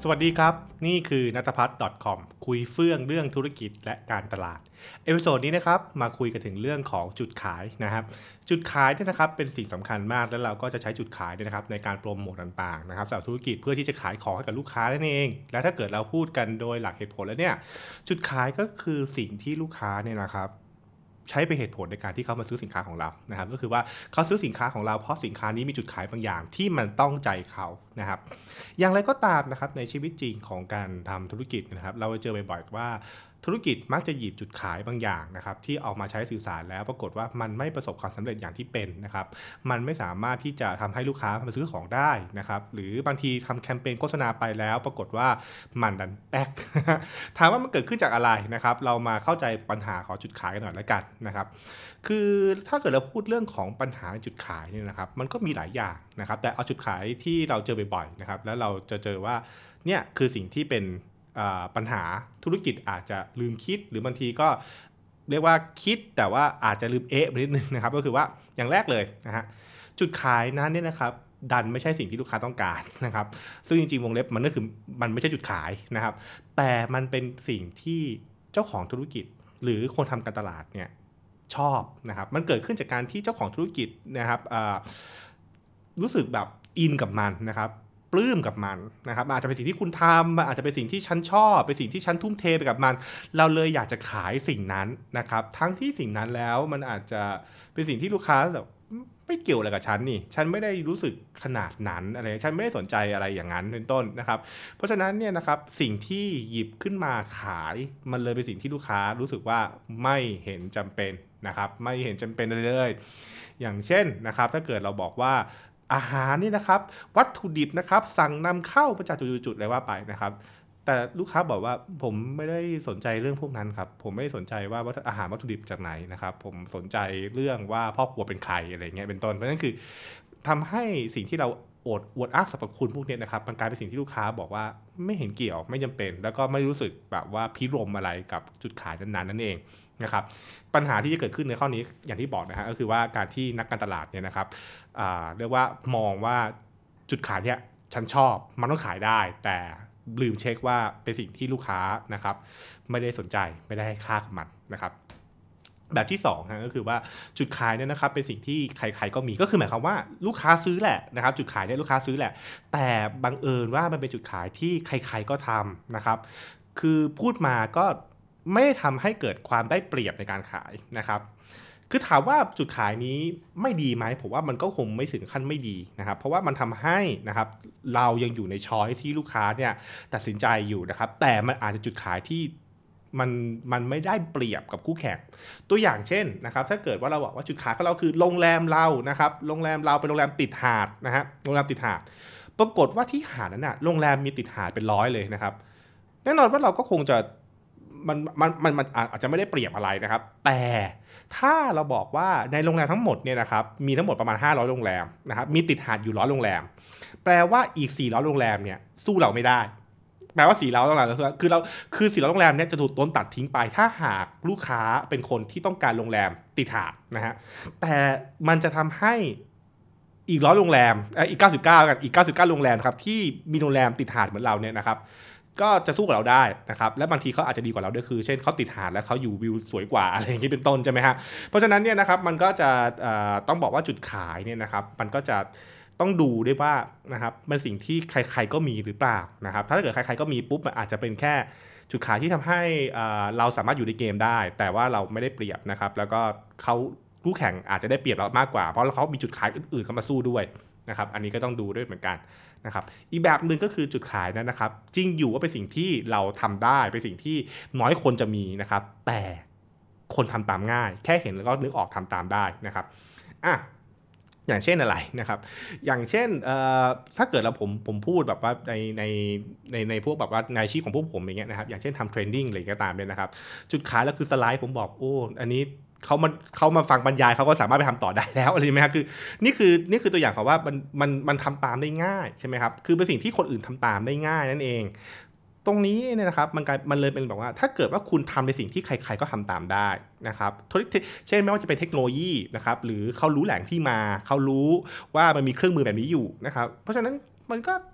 สวัสดีครับนี่คือนัตพัฒน์ .com คุยเฟื่องเรื่องธุรกิจและการตลาดเอพิโซดนี้นะครับมาคุยกันถึงเรื่องของจุดขายนะครับจุดขายเนี่ยนะครับเป็นสิ่งสำคัญมากแล้วเราก็จะใช้จุดขายเนี่ยนะครับในการโปรโมทต่างๆนะครับสำหรับธุรกิจเพื่อที่จะขายของให้กับลูกค้านั่นเองและถ้าเกิดเราพูดกันโดยหลักเหตุผลแล้วเนี่ยจุดขายก็คือสิ่งที่ลูกค้าเนี่ยนะครับใช้เป็นเหตุผลในการที่เขามาซื้อสินค้าของเรานะครับก็คือว่าเขาซื้อสินค้าของเราเพราะสินค้านี้มีจุดขายบางอย่างที่มันต้องใจเขานะครับ อย่างไรก็ตามนะครับในชีวิตจริงของการทำธุรกิจนะครับเราจะเจอบ่อยๆว่าธุรกิจมักจะหยิบจุดขายบางอย่างนะครับที่เอามาใช้สื่อสารแล้วปรากฏว่ามันไม่ประสบความสำเร็จอย่างที่เป็นนะครับมันไม่สามารถที่จะทำให้ลูกค้ามาซื้อของได้นะครับหรือบางทีทำแคมเปญโฆษณาไปแล้วปรากฏว่ามันดันแป๊ก ถามว่ามันเกิดขึ้นจากอะไรนะครับเรามาเข้าใจปัญหาของจุดขายกันหน่อยแล้วกันนะครับคือถ้าเกิดเราพูดเรื่องของปัญหาจุดขายเนี่ยนะครับมันก็มีหลายอย่างนะครับแต่เอาจุดขายที่เราเจอบ่อยๆนะครับแล้วเราจะเจอว่าเนี่ยคือสิ่งที่เป็นปัญหาธุรกิจอาจจะลืมคิดหรือบางทีก็เรียกว่าคิดแต่ว่าอาจจะลืมไปนิดนึงนะครับก็คือว่าอย่างแรกเลยนะฮะจุดขายนั้นเนี่ยนะครับดันไม่ใช่สิ่งที่ลูกค้าต้องการนะครับซึ่งจริงๆวงเล็บมันก็คือมันไม่ใช่จุดขายนะครับแต่มันเป็นสิ่งที่เจ้าของธุรกิจหรือคนทำการตลาดเนี่ยชอบนะครับมันเกิดขึ้นจากการที่เจ้าของธุรกิจนะครับรู้สึกแบบอินกับมันนะครับปลื้มกับมันนะครับอาจจะเป็นสิ่งที่คุณทำอาจจะเป็นสิ่งที่ฉันชอบเป็นสิ่งที่ฉันทุ่มเทไปกับมันเราเลยอยากจะขายสิ่งนั้นนะครับทั้งที่สิ่งนั้นแล้วมันอาจจะเป็นสิ่งที่ลูกค้าแบบไม่เกี่ยวอะไรกับฉันนี่ฉันไม่ได้รู้สึกขนาดนั้นอะไรฉันไม่ได้สนใจอะไรอย่างนั้นเป็นต้นนะครับเพราะฉะนั้นเนี่ยนะครับสิ่งที่หยิบขึ้นมาขายมันเลยเป็นสิ่งที่ลูกค้ารู้สึกว่าไม่เห็นจำเป็นนะครับไม่เห็นจำเป็นเลยอย่างเช่นนะครับถ้าเกิดเราบอกว่าอาหารนี่นะครับวัตถุดิบนะครับสั่งนำเข้ามาจากจุดๆๆอะไรว่าไปนะครับแต่ลูกค้าบอกว่าผมไม่ได้สนใจเรื่องพวกนั้นครับผมไม่ได้สนใจว่าอาหารวัตถุดิบจากไหนนะครับผมสนใจเรื่องว่าพ่อครัวเป็นใครอะไรเงี้ยเป็นต้นเพราะฉะนั้นคือทำให้สิ่งที่เราอวดอ้างสรรพคุณพวกนี้นะครับมันกลายเป็นสิ่งที่ลูกค้าบอกว่าไม่เห็นเกี่ยวไม่จำเป็นแล้วก็ไม่รู้สึกแบบว่าพิรมอะไรกับจุดขายนั้นๆนั่นเองนะครับปัญหาที่จะเกิดขึ้นในข้อนี้อย่างที่บอกนะฮะก็คือว่าการที่นักการตลาดเนี่ยนะครับเรียกว่ามองว่าจุดขายเนี่ยฉันชอบมันต้องขายได้แต่ลืมเช็คว่าเป็นสิ่งที่ลูกค้านะครับไม่ได้สนใจไม่ได้ให้ค่ากับมันนะครับแบบที่2ฮะก็คือว่าจุดขายเนี่ยนะครับเป็นสิ่งที่ใครๆก็มีก็คือหมายความว่าลูกค้าซื้อแหละนะครับจุดขายเนี่ยลูกค้าซื้อแหละแต่บังเอิญว่ามันเป็นจุดขายที่ใครๆก็ทำนะครับคือพูดมาก็ไม่ได้ทำให้เกิดความได้เปรียบในการขายนะครับ คือถามว่าจุดขายนี้ไม่ดีไหมผมว่ามันก็คงไม่ถึงขั้นไม่ดีนะครับเพราะว่ามันทำให้นะครับเรายังอยู่ในช้อยที่ลูกค้าเนี่ยตัดสินใจอยู่นะครับแต่มันอาจจะจุดขายที่มันมันไม่ได้เปรียบกับคู่แข่งตัวอย่างเช่นนะครับถ้าเกิดว่าเราบอกว่าจุดขายของเราคือโรงแรมเรานะครับโรงแรมเราเป็นโรงแรมติดหาดนะฮะโรงแรมติดหาดปรากฏว่าที่หาดนั้นนะโรงแรมมีติดหาดเป็นร้อยเลยนะครับแน่นอนว่าเราก็คงจะมันอาจจะไม่ได้เปรียบอะไรนะครับแต่ถ้าเราบอกว่าในโรงแรมทั้งหมดเนี่ยนะครับมีทั้งหมดประมาณ500โรงแรมนะครับมีติดหาดอยู่100โรงแรมแปลว่าอีก400โรงแรมเนี่ยสู้เราไม่ได้แปลว่า400โรงแรมคือ400โรงแรมเนี่ยจะถูกต้นตัดทิ้งไปถ้าหากลูกค้าเป็นคนที่ต้องการโรงแรมติดหาดนะฮะแต่มันจะทำให้อีก100โรงแรมอีก99กันอีก99โรงแรมครับที่มีโรงแรมติดหาดเหมือนเราเนี่ยนะครับ ก็จะสู้กับเราได้นะครับและบางทีเขาอาจจะดีกว่าเราด้วยคือเช่นเขาติดหาดแล้วเขาอยู่วิวสวยกว่าอะไรอย่างนี้เป็นต้นใช่ไหมฮะเพราะฉะนั้นเนี่ยนะครับมันก็จะต้องบอกว่าจุดขายเนี่ยนะครับมันก็จะต้องดูด้วยว่านะครับมันสิ่งที่ใครๆก็มีหรือเปล่านะครับถ้าเกิดใครๆก็มีปุ๊บมันอาจจะเป็นแค่จุดขายที่ทำให้เราสามารถอยู่ในเกมได้แต่ว่าเราไม่ได้เปรียบนะครับแล้วก็เขาคู่แข่งอาจจะได้เปรียบเรามากกว่าเพราะเขามีจุดขายอื่นๆเข้ามาสู้ด้วยนะครับอันนี้ก็ต้องดูด้วยเหมือนกัน นะครับอีกแบบหนึ่งก็คือจุดขายนั้นนะครับจริงอยู่ว่าเป็นสิ่งที่เราทำได้เป็นสิ่งที่น้อยคนจะมีนะครับแต่คนทำตามง่ายแค่เห็นแล้วก็นึกออกทำตามได้นะครับอ่ะอย่างเช่นอะไรนะครับอย่างเช่นถ้าเกิดผมพูดแบบว่าในพวกแบบว่าในอาชีพของพวกผมอย่างเงี้ยนะครับอย่างเช่นทำเทรนดิ้งอะไรก็ตามเนี่ยนะครับจุดขายแล้วคือสไลด์ผมบอกโอ้อันนี้เขามาฟังบรรยายเขาก็สามารถไปทำต่อได้แล้วอะไรใช่ไหมครับคือนี่คือตัวอย่างของว่ามันทำตามได้ง่ายใช่ไหมครับคือเป็นสิ่งที่คนอื่นทำตามได้ง่ายนั่นเองตรงนี้เนี่ยนะครับมันเลยเป็นแบบว่าถ้าเกิดว่าคุณทำในสิ่งที่ใครๆก็ทำตามได้นะครับเช่นไม่ว่าจะเป็นเทคโนโลยีนะครับหรือเขารู้แหล่งที่มาเขารู้ว่ามันมีเครื่องมือแบบนี้อยู่นะครับเพราะฉะนั้นมันก็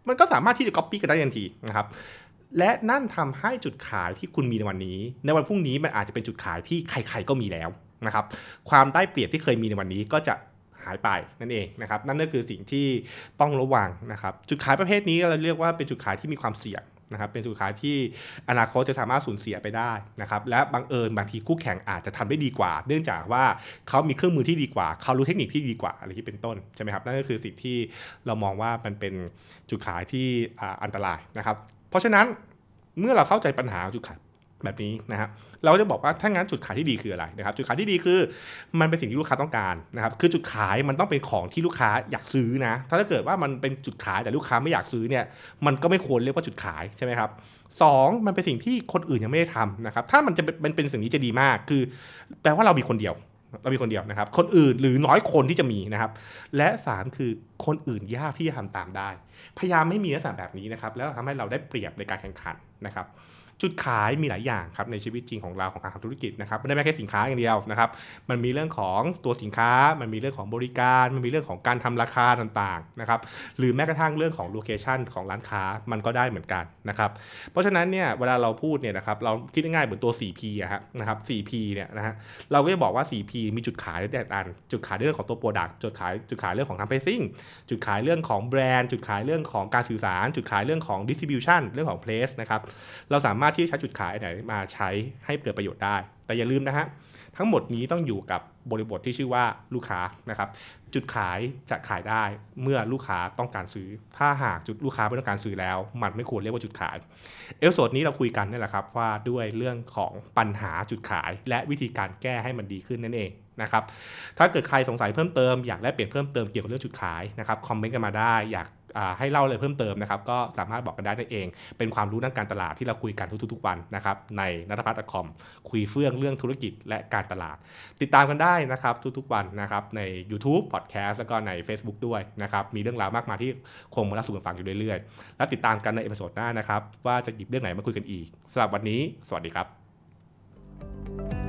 มันก็สามารถที่จะ copy กันได้ทันทีนะครับและนั่นทำให้จุดขายที่คุณมีในวันนี้ในวันพรุ่งนี้มันอาจจะเป็นจุดขายที่ใครๆก็มีแล้วนะครับความได้เปรียบที่เคยมีในวันนี้ก็จะหายไปนั่นเองนะครับนั่นก็คือสิ่งที่ต้องระวังนะครับจุดขายประเภทนี้เราเรียกว่าเป็นจุดขายที่มีความเสี่ยงนะครับเป็นจุดขายที่อนาคตจะสามารถสูญเสียไปได้นะครับและบังเอิญบางทีคู่แข่งอาจจะทำได้ดีกว่าเนื่องจากว่าเขามีเครื่องมือที่ดีกว่าเขารู้เทคนิคที่ดีกว่าอะไรที่เป็นต้นใช่ไหมครับนั่นก็คือสิ่งที่เรามองว่ามันเป็นจุดขายที่อันตรายนะครับเพราะฉะนั้นเมื่อเราเข้าใจปัญหาจุดขายแบบนี้นะครับเราจะบอกว่าถ้างั้นจุดขายที่ดีคืออะไรนะครับจุดขายที่ดีคือมันเป็นสิ่งที่ลูกค้าต้องการนะครับคือจุดขายมันต้องเป็นของที่ลูกค้าอยากซื้อนะถ้าเกิดว่ามันเป็นจุดขายแต่ลูกค้าไม่อยากซื้อเนี่ยมันก็ไม่ควรเรียกว่าจุดขายใช่ไหมครับ2มันเป็นสิ่งที่คนอื่นยังไม่ได้ทำนะครับถ้ามันเป็นสิ่งนี้จะดีมากคือแปลว่าเรามีคนเดียวนะครับคนอื่นหรือน้อยคนที่จะมีนะครับและ3คือคนอื่นยากที่จะทำตามได้พยายามไม่มีลักษณะแบบนี้นะครับแล้วทำให้เราได้เปรียบในการแข่งขันนะครับจุดขายมีหลายอย่างครับในชีวิตจริงของเราของการทำธุรกิจนะครับไม่ได้แค่สินค้าอย่างเดียวนะครับมันมีเรื่องของตัวสินค้ามันมีเรื่องของบริการมันมีเรื่องของการทำราคาต่างๆนะครับหรือแม้กระทั่งเรื่องของโลเคชันของร้านค้ามันก็ได้เหมือนกันนะครับเพราะฉะนั้นเนี่ยเวลาเราพูดเนี่ยนะครับเราคิดง่ายๆเหมือนตัว 4P นะครับ 4P เนี่ยนะฮะเราก็จะบอกว่า 4P มีจุดขายได้แต่จุดขายเรื่องของตัว Product จุดขายเรื่องของทำ Pricing จุดขายเรื่องของแบรนด์จุดขายเรื่องของการสื่อสารจุดขายเรื่องของ Distribution เรื่องของ Place นะครับเราสามารถที่จะใช้จุดขายไหนมาใช้ให้เกิดประโยชน์ได้แต่อย่าลืมนะฮะทั้งหมดนี้ต้องอยู่กับบริบทที่ชื่อว่าลูกค้านะครับจุดขายจะขายได้เมื่อลูกค้าต้องการซื้อถ้าหากจุดลูกค้าไม่ต้องการซื้อแล้วมันไม่ควรเรียกว่าจุดขายเอพิโซดนี้เราคุยกันนี่แหละครับว่าด้วยเรื่องของปัญหาจุดขายและวิธีการแก้ให้มันดีขึ้นนั่นเองนะครับถ้าเกิดใครสงสัยเพิ่มเติมอยากแลกเปลี่ยนเพิ่มเติมเกี่ยวกับเรื่องจุดขายนะครับคอมเมนต์กันมาได้อยากให้เล่าอะไรเพิ่มเติมนะครับก็สามารถบอกกันได้นั่นเองเป็นความรู้ด้านการตลาดที่เราคุยกันทุกๆวันนะครับในนัทพัฒน์ .com คุยเฟื่องเรื่องธุรกิจและการตลาดติดตามกันได้นะครับทุกๆวันนะครับใน YouTube Podcast แล้วก็ใน Facebook ด้วยนะครับมีเรื่องราวมากมายที่คงมาเล่าสู่กันฟังอยู่เรื่อยๆและติดตามกันในเอพิโซดหน้านะครับว่าจะหยิบเรื่องไหนมาคุยกันอีกสำหรับวันนี้สวัสดีครับ